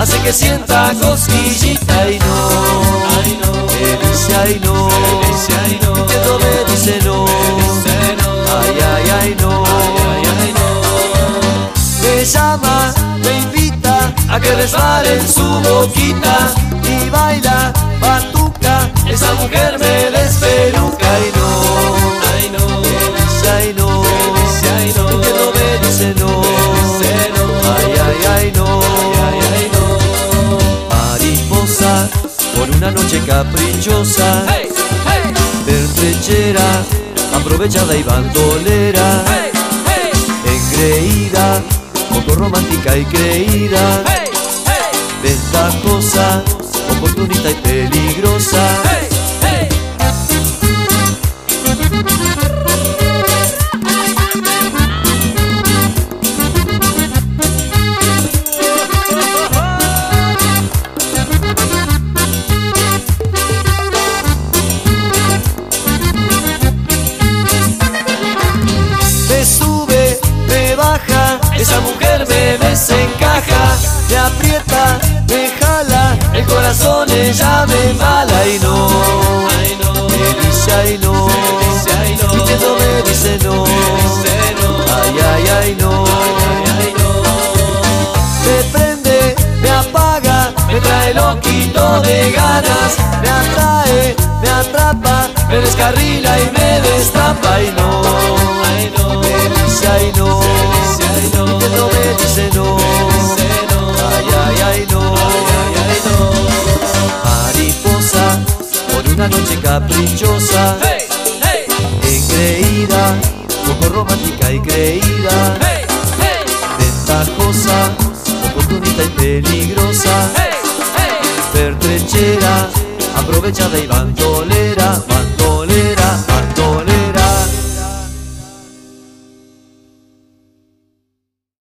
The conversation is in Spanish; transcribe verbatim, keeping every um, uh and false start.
hace que sienta cosquillita y no, Ay no, me dice ay no, me dice ay no, Intento me dice no, me dice no, ay ay ay no, ay ay no. me llama, me invita a que resbale en su boquita y baila batuca, esa mujer me despeluca y no, Ay no, me dice ay no, me dice ay no, Intento me dice no, me dice no, ay ay ay no, ay ay no. mariposa por una noche caprichosa, Hey, hey, pertrechera, aprovechada y bandolera, hey, hey, engreída, poco romántica y creída, hey, hey, ventajosa, oportunista y peligrosa. hey, hey. Me sube, me baja, esa mujer me desencaja, me aprieta, me jala, el corazón ella me embala y no, Ay no, me dice ay no, me dice ay no, Intento me dice no, me dice no, ay ay ay no, ay ay no. me prende, me apaga, me trae loquito de ganas, me atrae, me atrapa, me descarrila y me destapa y no, Ay no, me dice ay no, me dice ay no, Intento me dice no, me dice no, ay ay ay no, ay ay no. mariposa por una noche caprichosa, Hey, hey, engreída, poco romántica y creída, hey, hey, ventajosa, oportunista y peligrosa, hey, hey. pertrechera, aprovechada y bandolera.